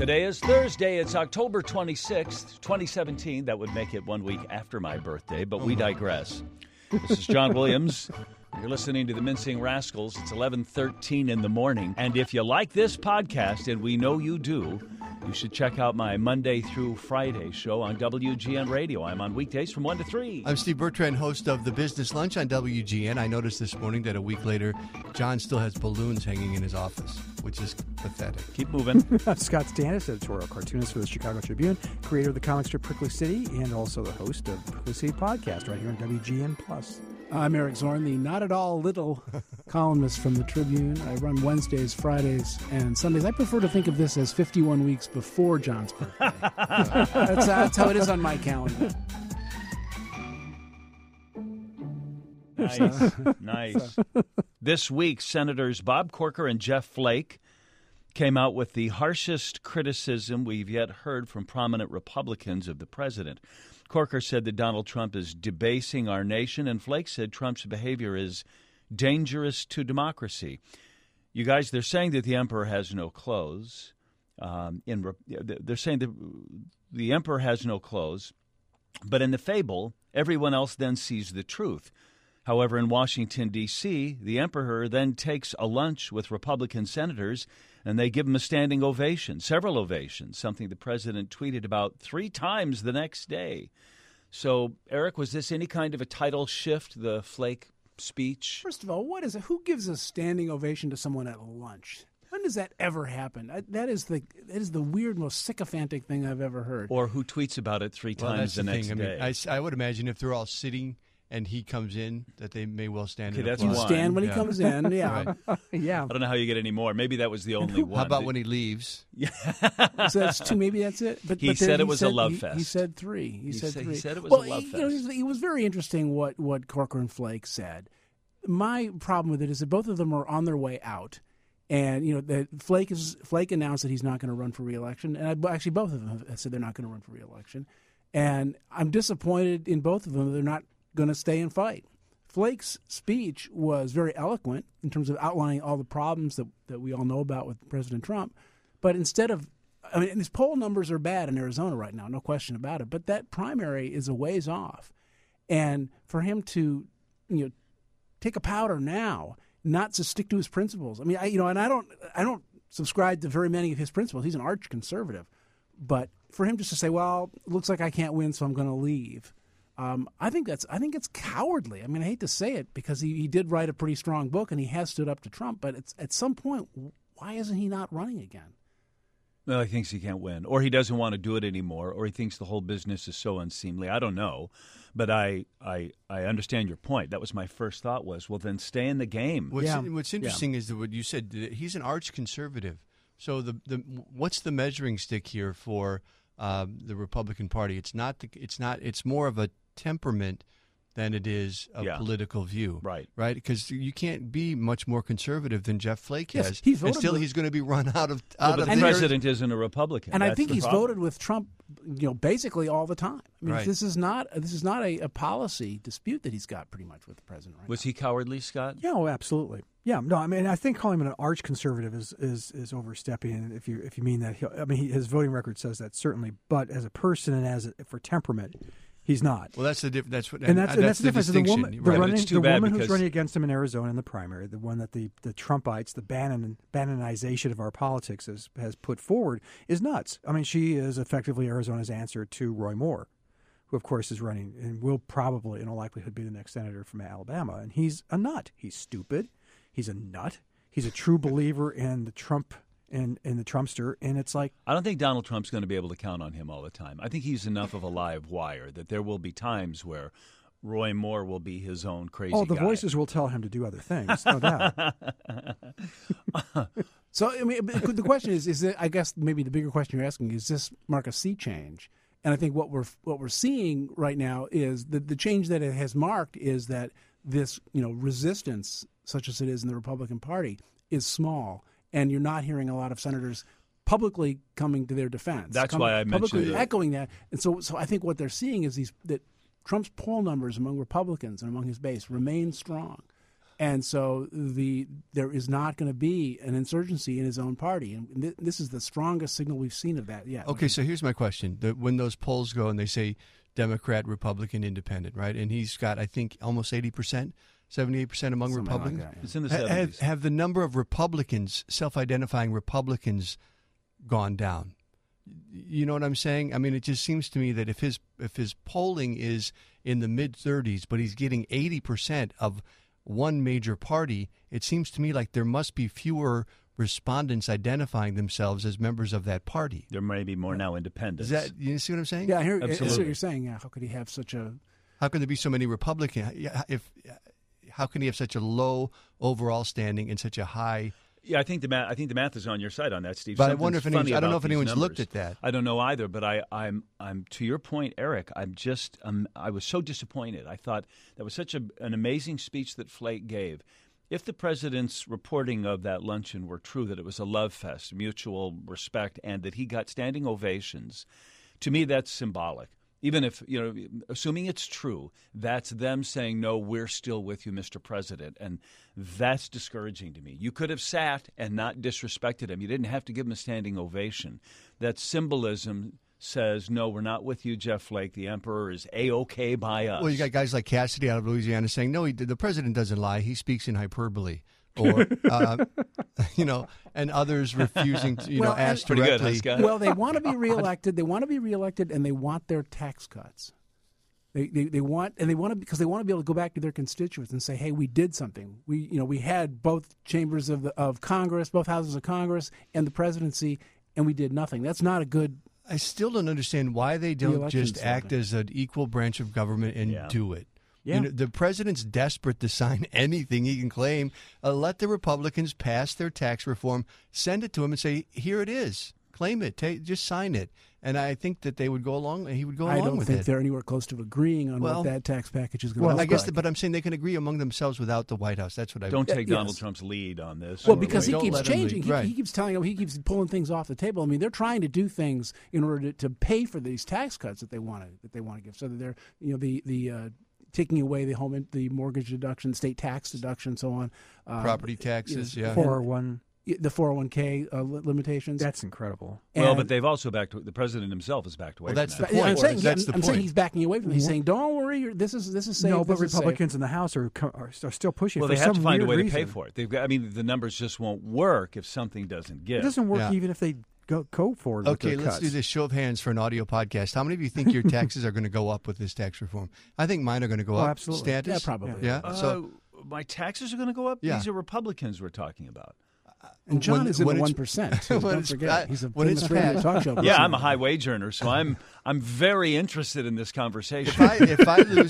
Today is Thursday. It's October 26th, 2017. That would make it 1 week after my birthday, but we digress. This is John Williams. You're listening to the Mincing Rascals. It's 11:13 in the morning. And if you like this podcast, and we know you do, you should check out my Monday through Friday show on WGN Radio. I'm on weekdays from 1 to 3. I'm Steve Bertrand, host of The Business Lunch on WGN. I noticed this morning that a week later, John still has balloons hanging in his office, which is pathetic. Keep moving. I'm Scott Stannis, editorial cartoonist for the Chicago Tribune, creator of the comic strip Prickly City, and also the host of the Prickly City podcast right here on WGN+. I'm Eric Zorn, the not at all little columnist from the Tribune. I run Wednesdays, Fridays, and Sundays. I prefer to think of this as 51 weeks before John's birthday. That's how it is on my calendar. Nice. This week, Senators Bob Corker and Jeff Flake came out with the harshest criticism we've yet heard from prominent Republicans of the president. Corker said that Donald Trump is debasing our nation, and Flake said Trump's behavior is dangerous to democracy. You guys, they're saying that the emperor has no clothes. They're saying that the emperor has no clothes, but in the fable, everyone else then sees the truth. However, in Washington, D.C., the emperor then takes a lunch with Republican senators, and they give him a standing ovation, several ovations, something the president tweeted about 3 times the next day. So, Eric, was this any kind of a title shift, the Flake speech? First of all, what is it? Who gives a standing ovation to someone at lunch? When does that ever happen? That is the weird, most sycophantic thing I've ever heard. Or who tweets about it 3 times the next day? I would imagine if they're all sitting and he comes in, that they may well stand in that's applause. one. Stand when he comes in, yeah. Right. Yeah. I don't know how you get any more. Maybe that was the only one. How about when he leaves? So that's 2, maybe that's it. But He said it was a love fest. He said 3. He said 3. He said it was well, a love you know, fest. it was very interesting what Corker and Flake said. My problem with it is that both of them are on their way out. And, you know, that Flake announced that he's not going to run for re-election. And actually, both of them have said they're not going to run for re-election. And I'm disappointed in both of them. They're not going to stay and fight. Flake's speech was very eloquent in terms of outlining all the problems that we all know about with President Trump. But instead of, I mean, his poll numbers are bad in Arizona right now, no question about it. But that primary is a ways off. And for him to, you know, take a powder now, not to stick to his principles. I mean, I don't subscribe to very many of his principles. He's an arch conservative. But for him just to say, well, it looks like I can't win, so I'm going to leave. I think it's cowardly. I mean, I hate to say it because he did write a pretty strong book and he has stood up to Trump. But at some point, why isn't he not running again? Well, he thinks he can't win, or he doesn't want to do it anymore, or he thinks the whole business is so unseemly. I don't know, but I understand your point. That was my first thought was, well, then stay in the game. What's interesting is that what you said. He's an arch conservative. So what's the measuring stick here for the Republican Party? It's more of a temperament than it is a political view. Right. Because you can't be much more conservative than Jeff Flake has. He's and still he's going to be run out of But the president isn't a Republican. And That's I think the he's problem. voted with Trump, you know, basically all the time. I mean, Right. this is not a policy dispute that he's got pretty much with the president right Was he cowardly, Scott? Yeah, oh, absolutely. Yeah, no, I mean, I think calling him an arch conservative is overstepping. If you mean that, his voting record says that certainly, but as a person and for temperament, he's not. Well, that's the difference. That's the difference. The woman, Right. Who's running against him in Arizona in the primary, the one that the Trumpites, the Bannonization of our politics has put forward, is nuts. I mean, she is effectively Arizona's answer to Roy Moore, who, of course, is running and will probably, in all likelihood, be the next senator from Alabama. And he's a nut. He's stupid. He's a nut. He's a true believer in the Trump and the Trumpster. And it's like, I don't think Donald Trump's going to be able to count on him all the time. I think he's enough of a live wire that there will be times where Roy Moore will be his own crazy the guy. voices will tell him to do other things, no doubt. So, I mean, the question is that, I guess maybe the bigger question you're asking is this mark a sea change? And I think what we're seeing right now is the change that it has marked is that this, you know, resistance, such as it is in the Republican Party, is small, and you're not hearing a lot of senators publicly coming to their defense. That's why I mentioned publicly it. echoing that. And so I think what they're seeing is that Trump's poll numbers among Republicans and among his base remain strong. And so there is not going to be an insurgency in his own party. And this is the strongest signal we've seen of that yet. Okay, so here's my question. When those polls go and they say Democrat, Republican, Independent, right? And he's got, I think, almost 80%, 78% among Something Republicans. like that, yeah. It's in the 70s. Have the number of Republicans, self-identifying Republicans, gone down? You know what I'm saying? I mean, it just seems to me that if his polling is in the mid-30s, but he's getting 80% of one major party, it seems to me like there must be fewer respondents identifying themselves as members of that party. There may be more now independents. Is that, you see what I'm saying? Yeah, I hear Absolutely. that's what you're saying. Yeah, how could he have such a... How can there be so many Republicans? How can he have such a low overall standing and such a high? Yeah, I think the math is on your side on that, Steve. But I wonder if Something's funny I don't know about if anyone's these looked numbers. at that. I don't know either, but I'm to your point, Eric. I was so disappointed. I thought that was such an amazing speech that Flake gave. If the president's reporting of that luncheon were true, that it was a love fest, mutual respect, and that he got standing ovations, to me that's symbolic. Even if, assuming it's true, that's them saying, no, we're still with you, Mr. President. And that's discouraging to me. You could have sat and not disrespected him. You didn't have to give him a standing ovation. That symbolism says, no, we're not with you, Jeff Flake. The emperor is A-OK by us. Well, you got guys like Cassidy out of Louisiana saying, no, the president doesn't lie. He speaks in hyperbole. Or, and others refusing to, ask Pretty good, huh, directly. Scott? Well, they want to be reelected. They want to be reelected, and they want their tax cuts. They want because they want to be able to go back to their constituents and say, "Hey, we did something. We had both chambers of Congress, both houses of Congress, and the presidency, and we did nothing." That's not a good. I still don't understand why they don't Re-election just act slogan. as an equal branch of government and Yeah. do it. Yeah. The president's desperate to sign anything he can claim. Let the Republicans pass their tax reform, send it to him, and say, "Here it is. Claim it. Just sign it." And I think that they would go along. He would go along I don't with think it. they're anywhere close to agreeing on Well- what that tax package is going to Well, look I guess, like. but I'm saying they can agree among themselves without the White House. That's what I Don't take yes. Donald Trump's lead on this. Well, Or because he wait. Don't keeps let him lead. changing. Right. He keeps telling them, he keeps pulling things off the table. I mean, they're trying to do things in order to pay for these tax cuts that they want to give. So that they're the taking away the mortgage deduction, state tax deduction, so on. property taxes. Yeah. 401. The 401k limitations. That's incredible. Well, And- but they've also the president himself has backed away Well, that's from the that. point. I'm saying, That's the I'm saying point. he's backing away from it. He's saying, "Don't worry, this is safe." No, but this is safe." Republicans in the House are still pushing Well, for they have some to find a weird way reason. to pay for it. They've got. I mean, the numbers just won't work if something doesn't give. It doesn't work Yeah. even if they go forward with Okay, their let's cuts. do this show of hands for an audio podcast. How many of you think your taxes are going to go up with this tax reform? I think mine are going to go Oh, up. absolutely. Stantis? Yeah, probably. Yeah. So my taxes are going to go up. Yeah. These are Republicans we're talking about. And John when- is in when the it's- 1%. when Don't it's forget, pa- he's a when it's famous radio passed- talk show. Yeah, person. I'm a high wage earner, so I'm very interested in this conversation. if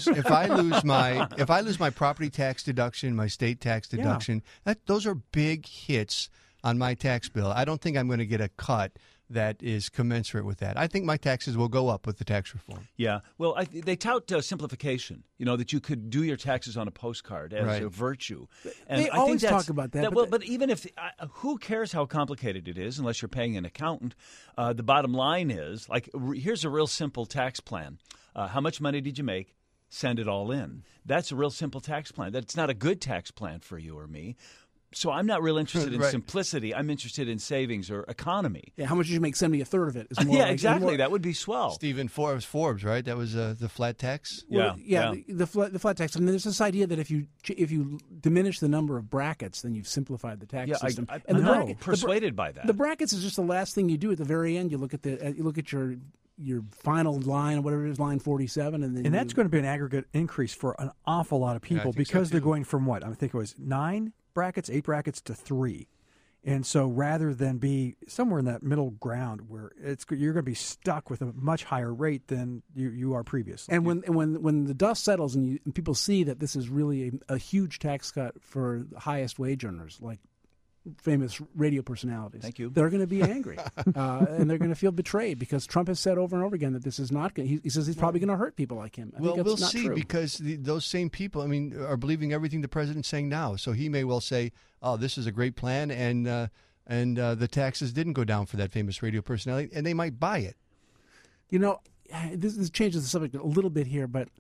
I lose my property tax deduction, my state tax deduction, those are big hits on my tax bill. I don't think I'm going to get a cut that is commensurate with that. I think my taxes will go up with the tax reform. Yeah, well, they tout simplification. That you could do your taxes on a postcard as Right. a virtue. And They I think always that's- talk about that, well, but but even if who cares how complicated it is, unless you're paying an accountant. The bottom line is here's a real simple tax plan. How much money did you make? Send it all in. That's a real simple tax plan. That's not a good tax plan for you or me. So I'm not real interested in Right. simplicity. I'm interested in savings or economy. Yeah, how much did you make? Send me a third of it. Is more Yeah, like- exactly. more- That would be swell. Stephen Forbes, right? That was the flat tax. Well, Yeah. The flat tax. I mean, there's this idea that if you diminish the number of brackets, then you've simplified the tax Yeah, system. I'm and the not bracket, persuaded by that. The brackets is just the last thing you do at the very end. You look at your final line or whatever it is, line 47, and then And that's going to be an aggregate increase for an awful lot of people think so, because they're too. going from what? I think it was 8 brackets to 3. And so rather than be somewhere in that middle ground where you're going to be stuck with a much higher rate than you are previously. And when the dust settles and people see that this is really a huge tax cut for the highest wage earners, like famous radio personalities, Thank you. they're going to be angry and they're going to feel betrayed because Trump has said over and over again that this is not going. He says he's probably going to hurt people like him. I Well, think we'll that's not see true. because those same people, are believing everything the president's saying now. So he may well say, "Oh, this is a great plan," and the taxes didn't go down for that famous radio personality, and they might buy it. This changes the subject a little bit here, but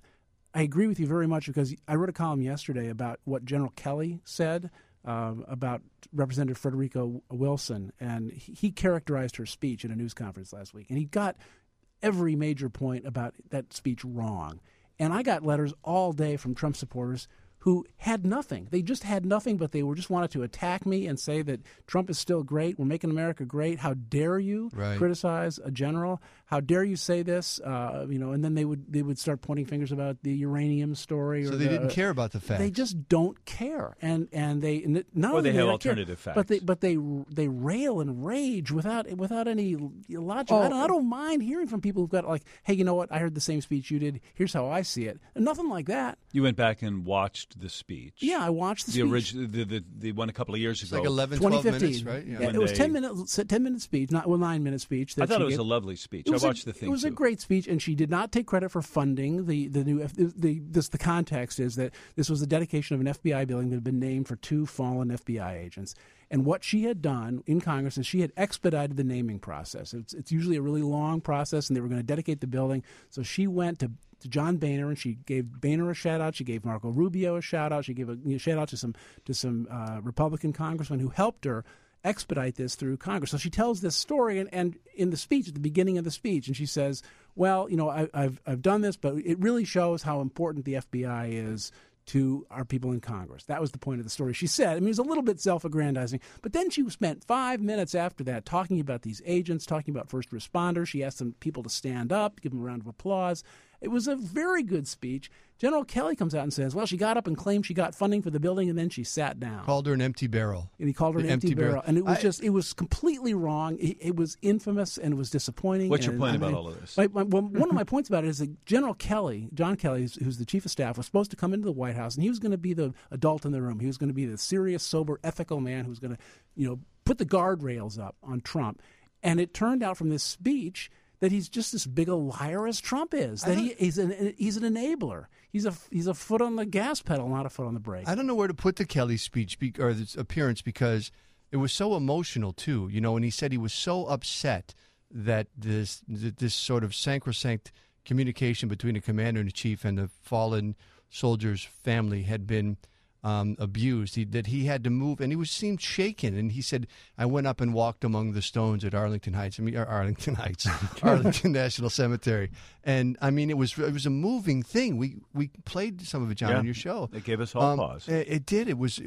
I agree with you very much because I wrote a column yesterday about what General Kelly said about Representative Frederica Wilson, and he characterized her speech in a news conference last week, and he got every major point about that speech wrong. And I got letters all day from Trump supporters who had nothing. They just had nothing, but they just wanted to attack me and say that Trump is still great. We're making America great. How dare you criticize a general? How dare you say this? And then they would start pointing fingers about the uranium story. So they didn't care about the facts. They just don't care, and they not only they have don't alternative care, facts, but they rail and rage without any logic. I don't mind hearing from people who've got like, hey, you know what? I heard the same speech you did. Here's how I see it. And nothing like that. You went back and watched the speech. Yeah, I watched the speech. Original, the one a couple of years ago. It's like 11, 12 minutes, right? Yeah, it was 10-minute speech, 9-minute speech. I thought it was a lovely speech. I watched the thing. It was a great speech, and she did not take credit for funding the new. The context is that this was the dedication of an FBI building that had been named for 2 fallen FBI agents. And what she had done in Congress is she had expedited the naming process. It's usually a really long process, and they were going to dedicate the building. So she went to John Boehner, and she gave Boehner a shout out. She gave Marco Rubio a shout out. She gave a shout out to some Republican congressmen who helped her expedite this through Congress. So she tells this story, and in the speech, at the beginning of the speech, and she says, "Well, I've done this, but it really shows how important the FBI is to our people in Congress." That was the point of the story. She said, it was a little bit self-aggrandizing, but then she spent 5 minutes after that talking about these agents, talking about first responders. She asked some people to stand up, give them a round of applause. It was a very good speech. General Kelly comes out and says, well, she got up and claimed she got funding for the building, and then she sat down. Called her an empty barrel. And he called her an empty barrel. And it was it was completely wrong. It was infamous, and it was disappointing. What's your point about all of this? One of my points about it is that General Kelly, John Kelly, who's the chief of staff, was supposed to come into the White House, and he was going to be the adult in the room. He was going to be the serious, sober, ethical man who was going to, put the guardrails up on Trump. And it turned out from this speech that he's just as big a liar as Trump is. That he's an enabler. He's a foot on the gas pedal, not a foot on the brake. I don't know where to put the Kelly speech or this appearance because it was so emotional too. And he said he was so upset that this sort of sacrosanct communication between the commander-in-chief and the fallen soldier's family had been abused, that he had to move, and he seemed shaken. And he said, I went up and walked among the stones at Arlington National Cemetery. And it was a moving thing. We played some of it, John, on your show. It gave us all pause. It did. It was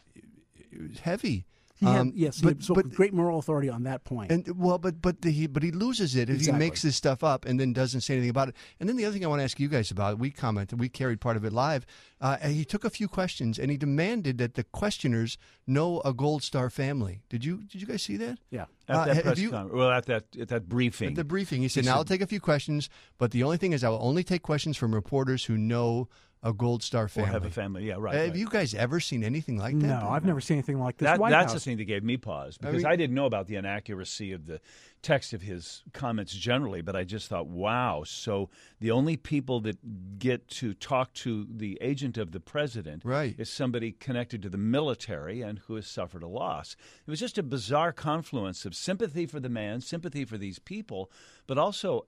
heavy. He had great moral authority on that point. But he loses it if he makes this stuff up and then doesn't say anything about it. And then the other thing I want to ask you guys about, we carried part of it live. He took a few questions and he demanded that the questioners know a Gold Star family. Did you guys see that? Yeah. At that press conference. Well, at that briefing. At the briefing, he said, "Now I'll take a few questions, but the only thing is I will only take questions from reporters who know a Gold Star family." Or have a family, yeah, right. Have you guys ever seen anything like that? No, I've never seen anything like this. That's the thing that gave me pause, because I didn't know about the inaccuracy of the text of his comments generally, but I just thought, wow, so the only people that get to talk to the agent of the president is somebody connected to the military and who has suffered a loss. It was just a bizarre confluence of sympathy for the man, sympathy for these people, but also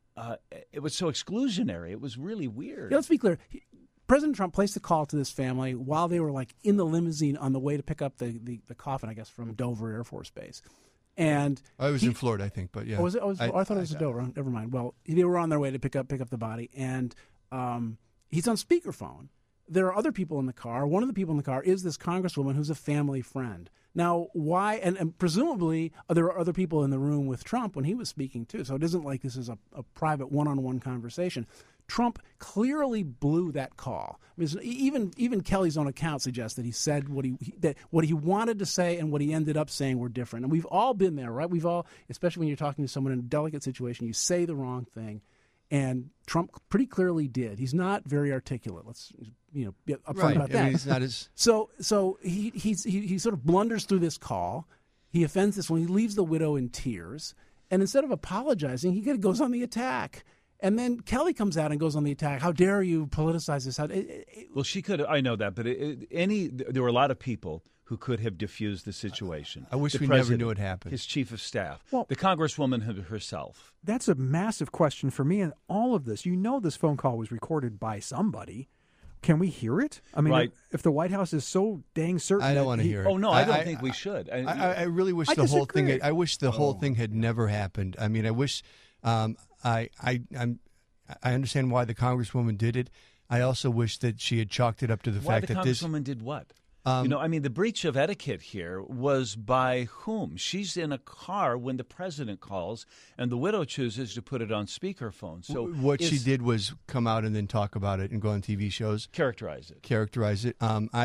it was so exclusionary. It was really weird. Yeah, let's be clear. President Trump placed a call to this family while they were in the limousine on the way to pick up the coffin, I guess, from Dover Air Force Base. And I was in Florida, I think, but yeah. Oh, was it? I thought it was Dover. Never mind. Well, they were on their way to pick up the body, and he's on speakerphone. There are other people in the car. One of the people in the car is this congresswoman who's a family friend. Now, why? And presumably there are other people in the room with Trump when he was speaking too. So it isn't like this is a private one-on-one conversation. Trump clearly blew that call. Even Kelly's own account suggests that he said what he wanted to say and what he ended up saying were different. And we've all been there, right? We've all, especially when you're talking to someone in a delicate situation, you say the wrong thing. And Trump pretty clearly did. He's not very articulate. Let's be upfront about that. He's not as... So he sort of blunders through this call. He offends this one. He leaves the widow in tears. And instead of apologizing, he goes on the attack. And then Kelly comes out and goes on the attack. How dare you politicize this? Well, she could. I know that, but there were a lot of people who could have diffused the situation. I wish The we never president, knew it happened. His chief of staff, Well- the congresswoman herself. That's a massive question for me in all of this. You know this phone call was recorded by somebody. Can we hear it? I mean, Right. if the White House is so dang certain, I don't that want to he- hear it. Oh no, I don't think we should. I really wish I the whole thing. disagree. I wish the whole thing had never happened. I mean, I wish. I understand why the congresswoman did it. I also wish that she had chalked it up to the Why fact the that this. congresswoman did what? The breach of etiquette here was by whom? She's in a car when the president calls, and the widow chooses to put it on speakerphone. So What she did was come out and then talk about it and go on TV shows, characterize it. characterize it.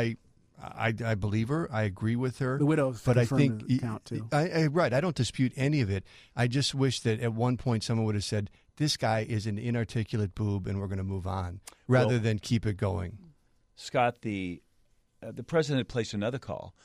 I believe her. I agree with her. The widow but I confirmed think the count, too. Right. I don't dispute any of it. I just wish that at one point someone would have said, "This guy is an inarticulate boob, and we're going to move on," rather than keep it going. Scott, the president placed another call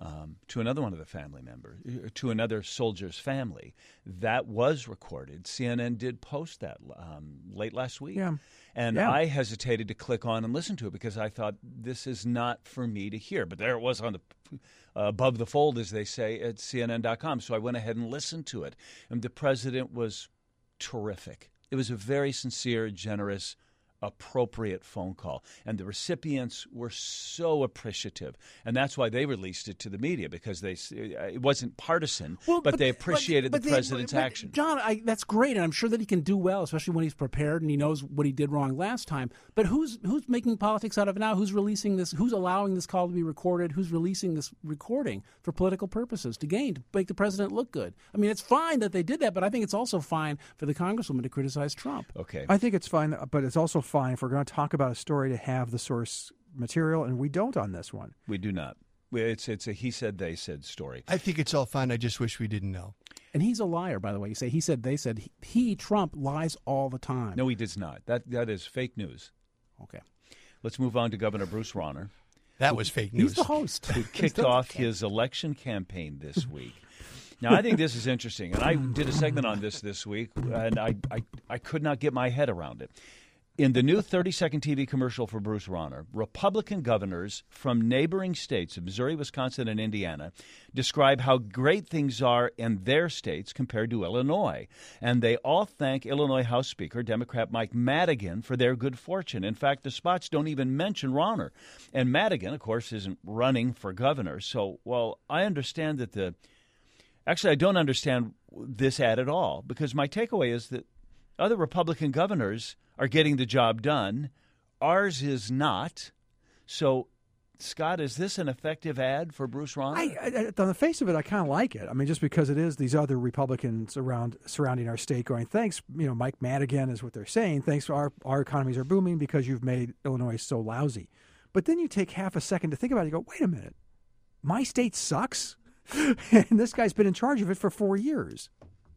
to another one of the family members, to another soldier's family. That was recorded. CNN did post that late last week. Yeah. And Yeah. I hesitated to click on and listen to it because I thought this is not for me to hear. But there it was on the above the fold, as they say, at CNN.com. So I went ahead and listened to it. And the president was terrific. It was a very sincere, generous, appropriate phone call. And the recipients were so appreciative. And that's why they released it to the media, because it wasn't partisan, but they appreciated the president's action. John, that's great, and I'm sure that he can do well, especially when he's prepared and he knows what he did wrong last time. But who's making politics out of it now? Who's releasing this? Who's allowing this call to be recorded? Who's releasing this recording for political purposes to make the president look good? I mean, it's fine that they did that, but I think it's also fine for the congresswoman to criticize Trump. Okay. I think it's fine, but it's also fine if we're going to talk about a story to have the source material, and we don't on this one. We do not. It's a he said, they said story. I think it's all fine. I just wish we didn't know. And he's a liar, by the way. You say he said, they said. Trump, lies all the time. No, he does not. That is fake news. Okay. Let's move on to Governor Bruce Rauner, That was fake news. He's the host. who kicked off his election campaign this week. Now, I think this is interesting, and I did a segment on this week, and I could not get my head around it. In the new 30-second TV commercial for Bruce Rauner, Republican governors from neighboring states of Missouri, Wisconsin, and Indiana describe how great things are in their states compared to Illinois. And they all thank Illinois House Speaker, Democrat Mike Madigan, for their good fortune. In fact, the spots don't even mention Rauner. And Madigan, of course, isn't running for governor. So, well, I understand that Actually, I don't understand this ad at all, because my takeaway is that other Republican governors are getting the job done. Ours is not. So, Scott, is this an effective ad for Bruce Rauner? On the face of it, I kind of like it. I mean, just because it is these other Republicans surrounding our state going, thanks, Mike Madigan is what they're saying. Thanks, our economies are booming because you've made Illinois so lousy. But then you take half a second to think about it. You go, wait a minute. My state sucks? And this guy's been in charge of it for 4 years.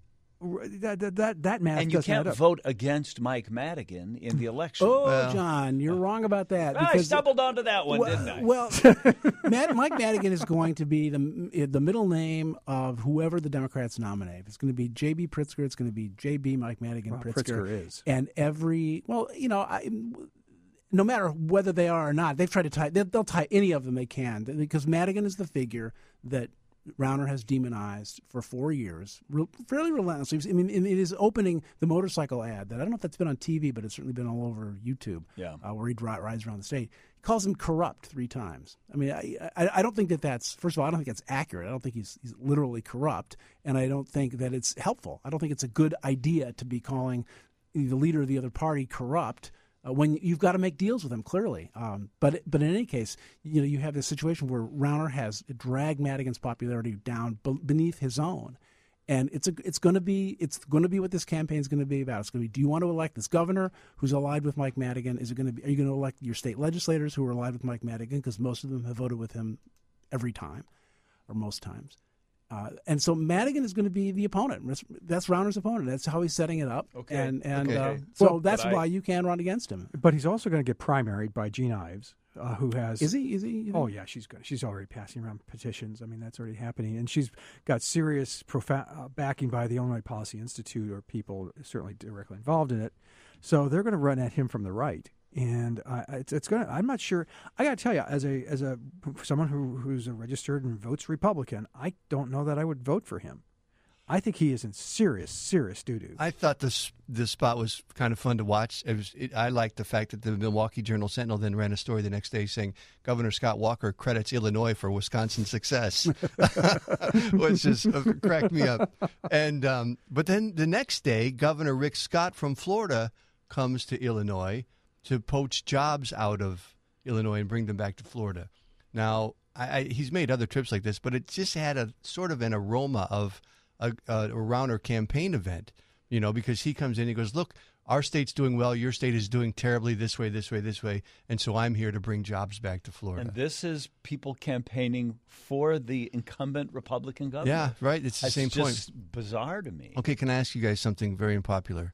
That math and you doesn't add can't up. vote against Mike Madigan in the election. Oh, John, you're wrong about that. I stumbled onto that one, didn't I? Well, Mike Madigan is going to be the middle name of whoever the Democrats nominate. If it's going to be J.B. Pritzker, it's going to be J.B. Mike Madigan Pritzker. Is. And no matter whether they are or not, they've tried to tie. They'll tie any of them they can, because Madigan is the figure that Rauner has demonized for 4 years, fairly relentlessly. I mean, it is opening the motorcycle ad that I don't know if that's been on TV, but it's certainly been all over YouTube. Yeah. Where he rides around the state. He calls him corrupt 3 times. I mean, I don't think that's. First of all, I don't think that's accurate. I don't think he's literally corrupt, and I don't think that it's helpful. I don't think it's a good idea to be calling the leader of the other party corrupt. When you've got to make deals with him, clearly. But in any case, you have this situation where Rauner has dragged Madigan's popularity down beneath his own, and it's going to be what this campaign is going to be about. It's going to be: do you want to elect this governor who's allied with Mike Madigan? Are you going to elect your state legislators who are allied with Mike Madigan, because most of them have voted with him every time, or most times? And so Madigan is going to be the opponent. That's Rauner's opponent. That's how he's setting it up. Okay. And so that's why you can run against him. But he's also going to get primaried by Jean Ives, who has... Is he? Oh, yeah, she's good. She's already passing around petitions. I mean, that's already happening. And she's got serious backing by the Illinois Policy Institute, or people certainly directly involved in it. So they're going to run at him from the right. And it's going to. I'm not sure. I got to tell you, as a someone who's a registered and votes Republican, I don't know that I would vote for him. I think he is in serious doo-doo. I thought this spot was kind of fun to watch. I liked the fact that the Milwaukee Journal-Sentinel then ran a story the next day saying Governor Scott Walker credits Illinois for Wisconsin's success, which just cracked me up. And but then the next day, Governor Rick Scott from Florida comes to Illinois to poach jobs out of Illinois and bring them back to Florida. Now, he's made other trips like this, but it just had a sort of an aroma of around our campaign event, because he comes in and he goes, look, our state's doing well, your state is doing terribly this way, and so I'm here to bring jobs back to Florida. And this is people campaigning for the incumbent Republican governor. Yeah, right. It's the same point. It's just bizarre to me. Okay, can I ask you guys something very unpopular?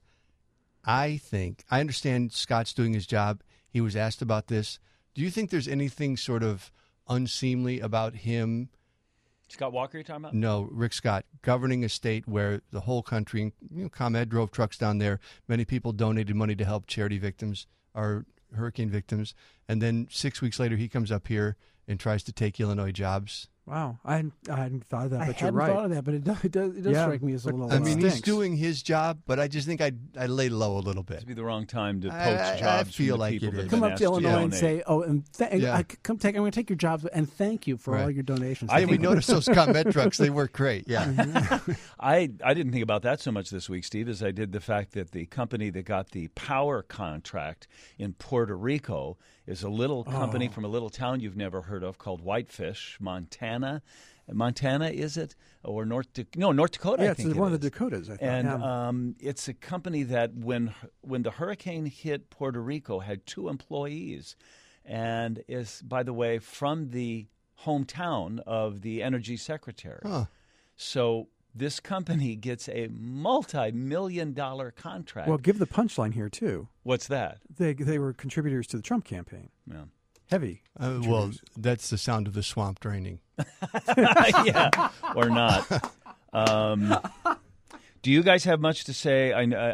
I understand Scott's doing his job. He was asked about this. Do you think there's anything sort of unseemly about him? Scott Walker, you're talking about? No, Rick Scott, governing a state where the whole country, ComEd drove trucks down there. Many people donated money to help charity victims or hurricane victims. And then 6 weeks later, he comes up here and tries to take Illinois jobs. Wow, I hadn't thought of that, but I you're right. hadn't thought of that, but it does strike me as a little. I mean, he's stinks. doing his job, but I just think I lay low a little bit. It'd be the wrong time to poach jobs. I feel from the like people it that is. have Come been up asked to Illinois and donate. say, "Oh, and Yeah. I'm going to take your jobs and thank you for all your donations." We noticed those ComEd trucks; they work great. Yeah, I didn't think about that so much this week, Steve, as I did the fact that the company that got the power contract in Puerto Rico is a little company from a little town you've never heard of called Whitefish, Montana. Montana, is it? Or North Dakota, Yeah, I think it's it one of is. the Dakotas, I thought. And it's a company that when the hurricane hit Puerto Rico had 2 employees and is, by the way, from the hometown of the energy secretary. Huh. So this company gets a multi-million-dollar contract. Well, give the punchline here, too. What's that? They were contributors to the Trump campaign. Yeah. Heavy. well, that's the sound of the swamp draining. Yeah, or not. Do you guys have much to say?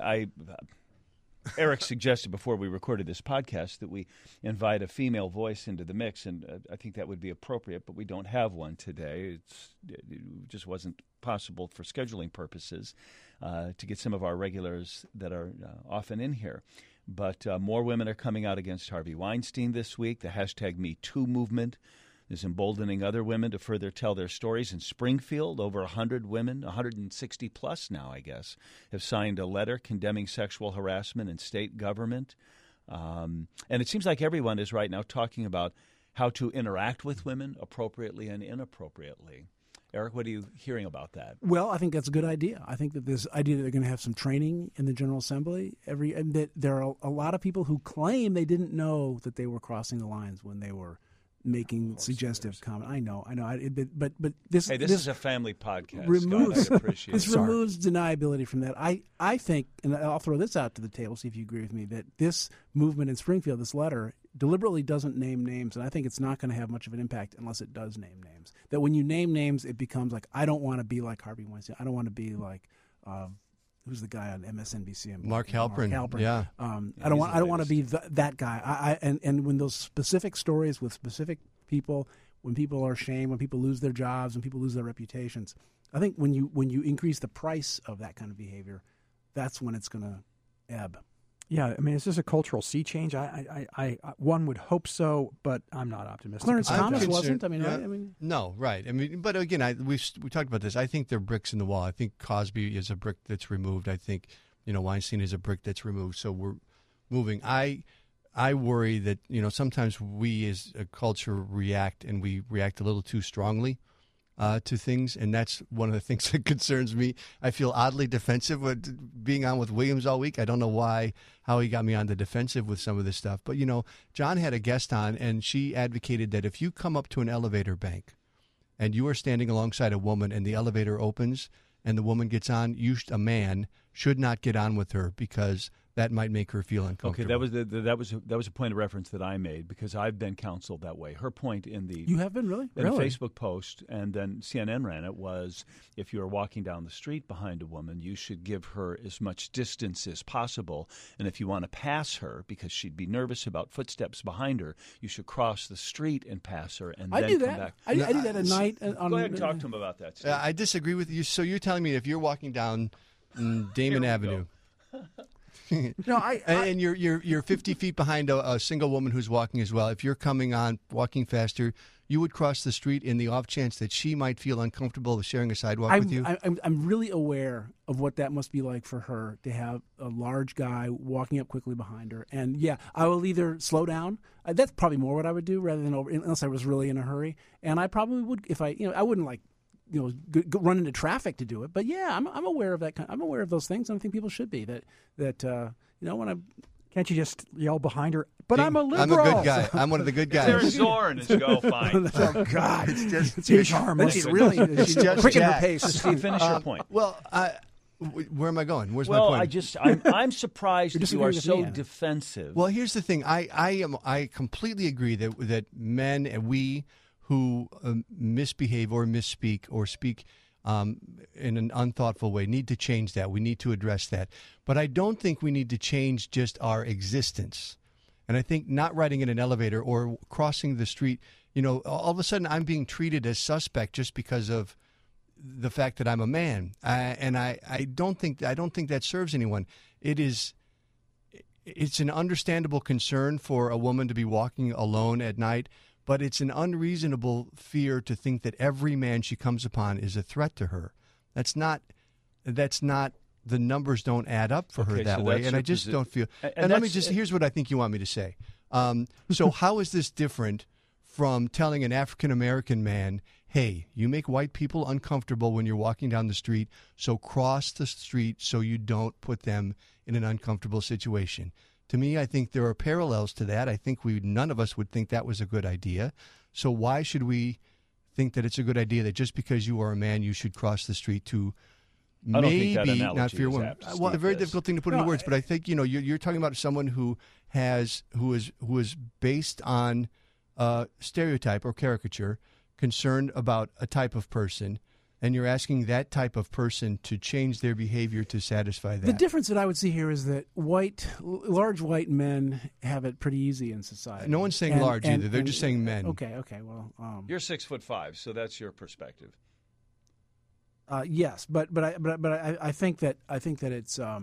Eric suggested before we recorded this podcast that we invite a female voice into the mix, and I think that would be appropriate, but we don't have one today. It just wasn't possible for scheduling purposes to get some of our regulars that are often in here. But more women are coming out against Harvey Weinstein this week. The hashtag #MeToo movement is emboldening other women to further tell their stories. In Springfield, over 100 women, 160 plus now, I guess, have signed a letter condemning sexual harassment in state government. And it seems like everyone is right now talking about how to interact with women appropriately and inappropriately. Eric, what are you hearing about that? Well, I think that's a good idea. I think that this idea that they're going to have some training in the General Assembly, and that there are a lot of people who claim they didn't know that they were crossing the lines when they were making suggestive comment. I know. But this is a family podcast. Removes, Scott, I'd appreciate this it. removes deniability from that. I think, and I'll throw this out to the table, see if you agree with me, that this movement in Springfield, this letter, deliberately doesn't name names, and I think it's not going to have much of an impact unless it does name names. That when you name names, it becomes like, I don't want to be like Harvey Weinstein. I don't want to be like who's the guy on MSNBC? Mark Halperin. Yeah. I don't want to be that guy. And when those specific stories with specific people, when people are shamed, when people lose their jobs, when people lose their reputations, I think when you increase the price of that kind of behavior, that's when it's going to ebb. Yeah, I mean, is this a cultural sea change? I one would hope so, but I'm not optimistic. Clarence about Thomas that. wasn't. No, right. I mean, but again, we talked about this. I think they're bricks in the wall. I think Cosby is a brick that's removed. I think Weinstein is a brick that's removed. So we're moving. I worry that sometimes we as a culture react and we react a little too strongly to things, and that's one of the things that concerns me. I feel oddly defensive with being on with Williams all week. I don't know how he got me on the defensive with some of this stuff. But, John had a guest on, and she advocated that if you come up to an elevator bank and you are standing alongside a woman and the elevator opens and the woman gets on, a man should not get on with her because that might make her feel uncomfortable. Okay, that was a point of reference that I made because I've been counseled that way. Her point in the You have been really? in a Facebook post, and then CNN ran it, was if you're walking down the street behind a woman, you should give her as much distance as possible. And if you want to pass her, because she'd be nervous about footsteps behind her, you should cross the street and pass her and I then do come that. back. I do that at night. Go ahead and talk to him about that, Steve. I disagree with you. So you're telling me if you're walking down Damon Avenue, No, and you're 50 feet behind a single woman who's walking as well. If you're walking faster, you would cross the street in the off chance that she might feel uncomfortable with sharing a sidewalk with you. I'm really aware of what that must be like for her to have a large guy walking up quickly behind her. And yeah, I will either slow down. That's probably more what I would do rather than unless I was really in a hurry. And I probably would if I wouldn't like. Go run into traffic to do it, but yeah, I'm aware of that. I'm aware of those things, and I think people should be. When I can't you just yell behind her? But I'm a liberal. I'm a good guy. I'm one of the good guys. There's Zorn. It's go fine. Oh God, it's harmless. She's really It's just quicken her Jack. pace. Steve, finish your point. Well, where am I going? Where's my Well, point? I'm surprised that you are so defensive. Well, here's the thing. I completely agree that men and we who misbehave or misspeak or speak in an unthoughtful way need to change that. We need to address that. But I don't think we need to change just our existence. And I think not riding in an elevator or crossing the street, all of a sudden I'm being treated as suspect just because of the fact that I'm a man. And I don't think that serves anyone. It's an understandable concern for a woman to be walking alone at night, but it's an unreasonable fear to think that every man she comes upon is a threat to her. That's not. The numbers don't add up for her that way, and I just don't feel. And let me here's what I think you want me to say. So how is this different from telling an African American man, "Hey, you make white people uncomfortable when you're walking down the street, so cross the street so you don't put them in an uncomfortable situation"? To me, I think there are parallels to that. I think none of us would think that was a good idea. So why should we think that it's a good idea that just because you are a man, you should cross the street to maybe not fear women? Well, a very difficult thing to put into words, but I think you're talking about someone who is based on stereotype or caricature, concerned about a type of person. And you're asking that type of person to change their behavior to satisfy that. The difference that I would see here is that large white men have it pretty easy in society. No one's saying large either. They're just saying men. Okay. Well, you're 6'5", so that's your perspective. Yes, but I think that it's. I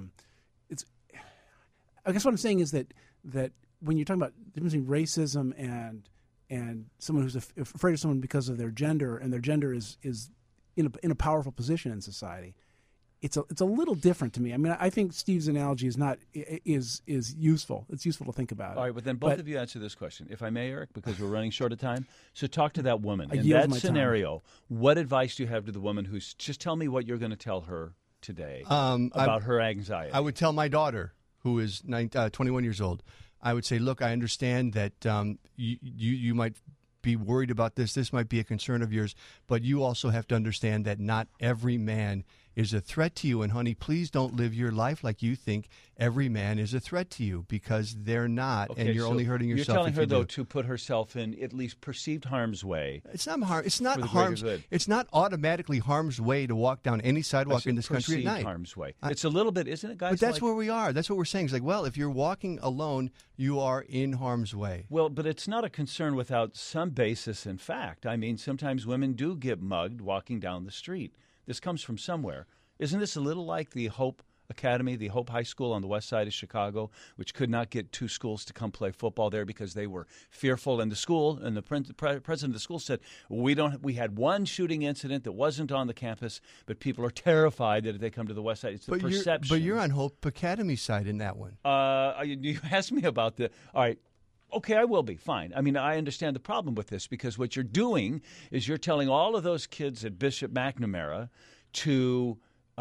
guess what I'm saying is that when you're talking about the difference between racism and someone who's afraid of someone because of their gender, and their gender is in a powerful position in society, it's a little different to me. I mean, I think Steve's analogy is useful. It's useful to think about. All right, but then both of you answer this question, if I may, Eric, because we're running short of time. So talk to that woman in that scenario. What advice do you have to the woman who's just tell me what you're going to tell her today about her anxiety? I would tell my daughter, who is 21 years old. I would say, look, I understand that you might be worried about this. This might be a concern of yours, but you also have to understand that not every man is a threat to you. And honey, please don't live your life like you think every man is a threat to you, because they're not, and you're only hurting yourself. You're telling her, though, do. to put herself in at least perceived harm's way. It's not harm. It's not harm's. It's not automatically harm's way to walk down any sidewalk in this country at night. Harm's way. It's a little bit, isn't it, guys? But that's where we are. That's what we're saying. It's like, well, if you're walking alone, you are in harm's way. Well, but it's not a concern without some basis in fact. I mean, sometimes women do get mugged walking down the street. This comes from somewhere. Isn't this a little like the Hope Academy, the Hope High School on the west side of Chicago, which could not get two schools to come play football there because they were fearful? And the school and the president of the school said, we had one shooting incident that wasn't on the campus, but people are terrified that if they come to the west side, it's the perception. But you're on Hope Academy side in that one. You asked me about all right. Okay, I will be. Fine. I mean, I understand the problem with this, because what you're doing is you're telling all of those kids at Bishop McNamara to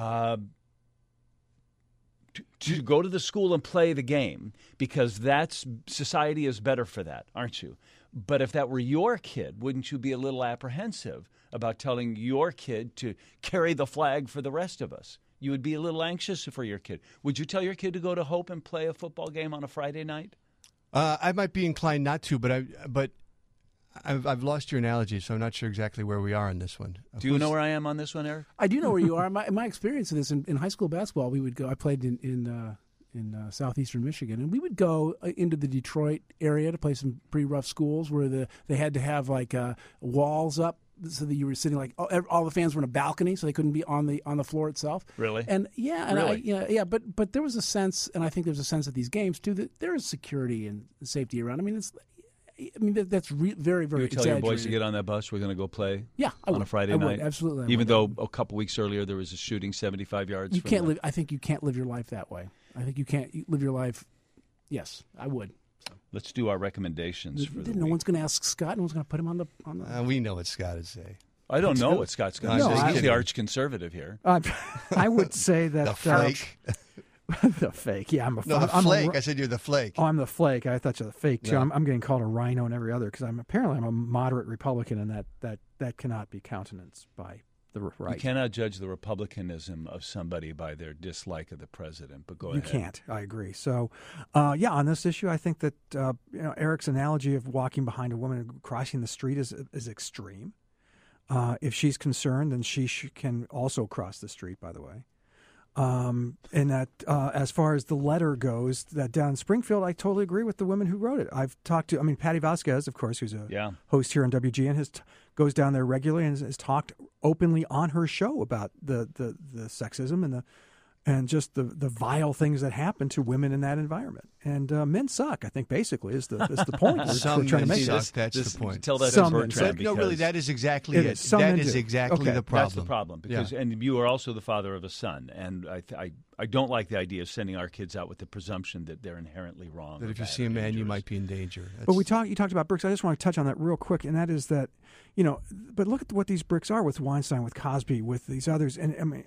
go to the school and play the game, because society is better for that, aren't you? But if that were your kid, wouldn't you be a little apprehensive about telling your kid to carry the flag for the rest of us? You would be a little anxious for your kid. Would you tell your kid to go to Hope and play a football game on a Friday night? I might be inclined not to, but I've lost your analogy, so I'm not sure exactly where we are on this one. Do you know where I am on this one, Eric? I do know where you are. My experience of this in high school basketball, we would go. I played in southeastern Michigan, and we would go into the Detroit area to play some pretty rough schools where they had to have like walls up so that you were sitting like all the fans were in a balcony, so they couldn't be on the floor itself. Really? And really? But there was a sense, and I think there's a sense at these games too, that there is security and safety around. That's very, very You tell your boys to get on that bus. We're going to go play. Yeah, on a Friday night. Absolutely. Even though a couple weeks earlier there was a shooting 75 yards. I think you can't live your life that way. I think you can't live your life. Yes, I would. So. Let's do our recommendations for the No week. one's going to ask Scott. No one's going to put him on the. We know what Scott would say. I don't know what Scott's going to No, say. He's I- the arch conservative here. I would say that The flake. the fake. Yeah, I'm a No, the I'm flake. A, I said you're the flake. oh, I'm the flake. I thought you were the fake too. No. I'm getting called a rhino and every other because I'm a moderate Republican, and that cannot be countenanced by the right. You cannot judge the Republicanism of somebody by their dislike of the president. But go You ahead. can't. I agree. So, on this issue, I think that Eric's analogy of walking behind a woman and crossing the street is extreme. If she's concerned, then she can also cross the street. By the way, and that as far as the letter goes, that down in Springfield, I totally agree with the women who wrote it. I've talked to, Patty Vasquez, of course, who's a host here on WGN, goes down there regularly and has talked openly on her show about the sexism and just the vile things that happen to women in that environment. And men suck, I think, basically, is the point we're Some trying to men make. suck. That's the point. Tell that Some to men Bertrand. suck. No, really, because that is exactly It it. is. Some That men is do. exactly Okay. the problem. That's the problem. Because Yeah. and you are also the father of a son, and I don't like the idea of sending our kids out with the presumption that they're inherently wrong. That or if you bad see or a man, you dangerous. might be in danger. But you talked about bricks. I just want to touch on that real quick, and that is that, but look at what these bricks are with Weinstein, with Cosby, with these others, and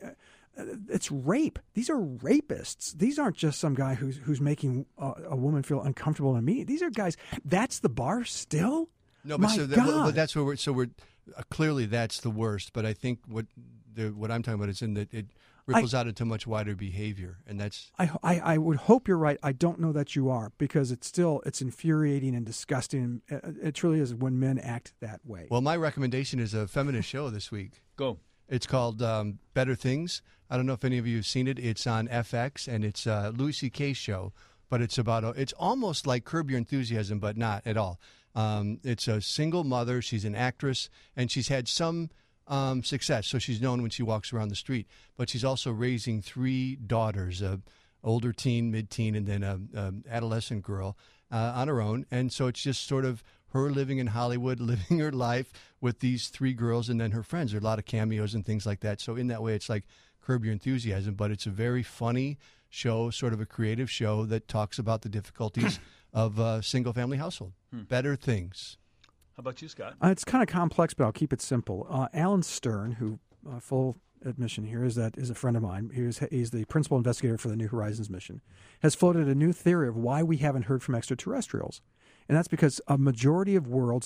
it's rape. These are rapists. These aren't just some guy who's making a woman feel uncomfortable in a meeting. These are guys. That's the bar still. No, but My God. but that's where we're clearly that's the worst. But I think what I'm talking about is in that it ripples out into much wider behavior, and that's. I would hope you're right. I don't know that you are, because it's infuriating and disgusting. It truly is when men act that way. Well, my recommendation is a feminist show this week. Go. It's called Better Things. I don't know if any of you have seen it. It's on FX, and it's a Louis C.K. show, but it's it's almost like Curb Your Enthusiasm, but not at all. It's a single mother. She's an actress, and she's had some success, so she's known when she walks around the street. But she's also raising 3 daughters, a older teen, mid-teen, and then a adolescent girl on her own. And so it's just sort of her living in Hollywood, living her life with these 3 girls and then her friends. There are a lot of cameos and things like that. So in that way, it's like Curb Your Enthusiasm, but it's a very funny show, sort of a creative show that talks about the difficulties of a single-family household. Better Things. How about you, Scott? It's kind of complex, but I'll keep it simple. Alan Stern, who full admission here is a friend of mine. He's the principal investigator for the New Horizons mission. Has floated a new theory of why we haven't heard from extraterrestrials, and that's because a majority of worlds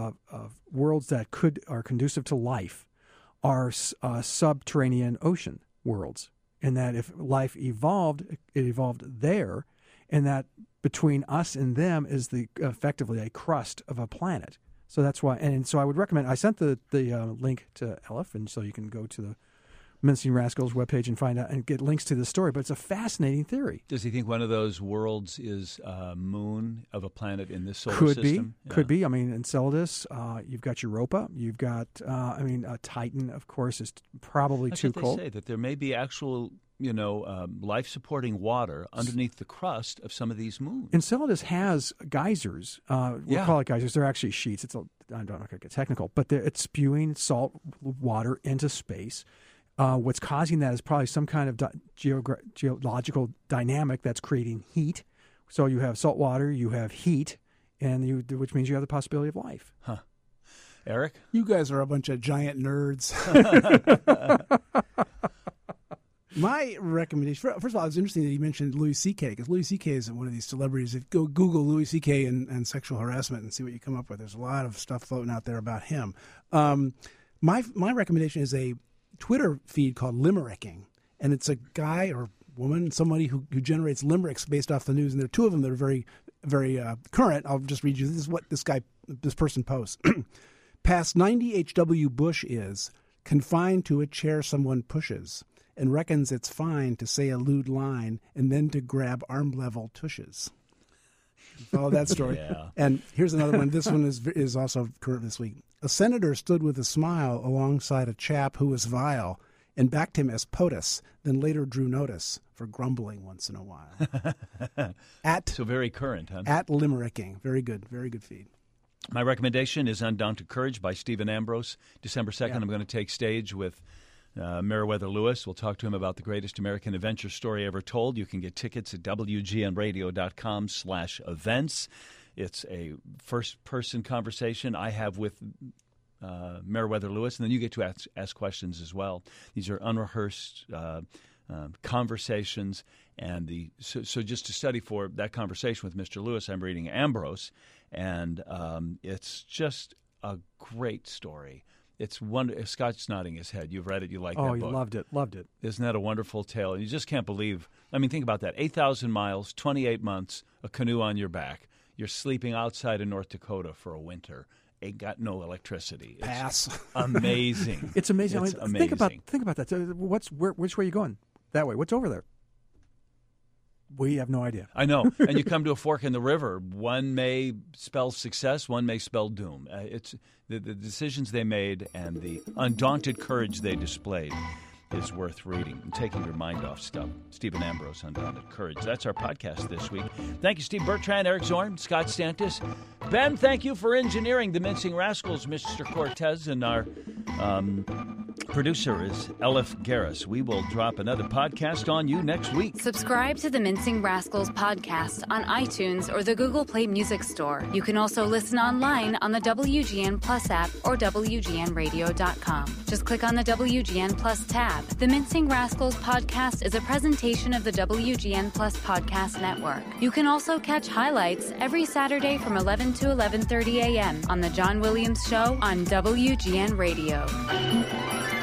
worlds that are conducive to life are subterranean ocean worlds, and that if life evolved, it evolved there, and that between us and them is effectively a crust of a planet. So that's why, and so I would recommend. I sent the link to Elif, and so you can go to the Mincing Rascals webpage and find out and get links to the story. But it's a fascinating theory. Does he think one of those worlds is a moon of a planet in this solar system? Could be. I mean, Enceladus, you've got Europa, you've got, Titan, of course, is probably That's too what cold. They say, that there may be actual, life-supporting water underneath the crust of some of these moons. Enceladus has geysers. We'll call it geysers. They're actually sheets. I'm not going to get technical, but it's spewing salt water into space. What's causing that is probably some kind of geological dynamic that's creating heat. So you have salt water, you have heat, which means you have the possibility of life. Huh. Eric? You guys are a bunch of giant nerds. My recommendation, first of all, it was interesting that you mentioned Louis C.K., because Louis C.K. is one of these celebrities. If you go Google Louis C.K. and sexual harassment and see what you come up with. There's a lot of stuff floating out there about him. My recommendation is a Twitter feed called Limericking, and it's a guy or woman, somebody who generates limericks based off the news, and there are two of them that are very, very current. I'll just read you. This is what this person posts. Past 90 H.W. Bush is confined to a chair someone pushes and reckons it's fine to say a lewd line and then to grab arm-level tushes. Follow that story. Yeah. And here's another one. This one is also current this week. A senator stood with a smile alongside a chap who was vile and backed him as POTUS, then later drew notice for grumbling once in a while. So very current, huh? At Limericking. Very good feed. My recommendation is Undaunted Courage by Stephen Ambrose. December 2nd, Yeah. I'm going to take stage with Meriwether Lewis. We'll talk to him about the greatest American adventure story ever told. You can get tickets at wgnradio.com/events. It's a first-person conversation I have with Meriwether Lewis, and then you get to ask questions as well. These are unrehearsed conversations, and so just to study for that conversation with Mr. Lewis, I'm reading Ambrose, and it's just a great story. It's Scott's nodding his head. You've read it. You like that book. Oh, you loved it. Isn't that a wonderful tale? You just can't believe. I mean, think about that. 8,000 miles, 28 months, a canoe on your back. You're sleeping outside of North Dakota for a winter. Ain't got no electricity. It's Pass. amazing. It's amazing. It's amazing. amazing. Think about that. Which way are you going? That way. What's over there? We have no idea. I know. And you come to a fork in the river. One may spell success, one may spell doom. It's the decisions they made and the undaunted courage they displayed is worth reading and taking your mind off stuff. Stephen Ambrose, Undaunted Courage. That's our podcast this week. Thank you, Steve Bertrand, Eric Zorn, Scott Stantis. Ben, thank you for engineering the Mincing Rascals, Mr. Cortez, and our producer is Elif Garris. We will drop another podcast on you next week. Subscribe to the Mincing Rascals podcast on iTunes or the Google Play Music Store. You can also listen online on the WGN Plus app or WGNradio.com. Just click on the WGN Plus tab. The Mincing Rascals podcast is a presentation of the WGN Plus Podcast Network. You can also catch highlights every Saturday from 11 to 11:30 a.m. on The John Williams Show on WGN Radio.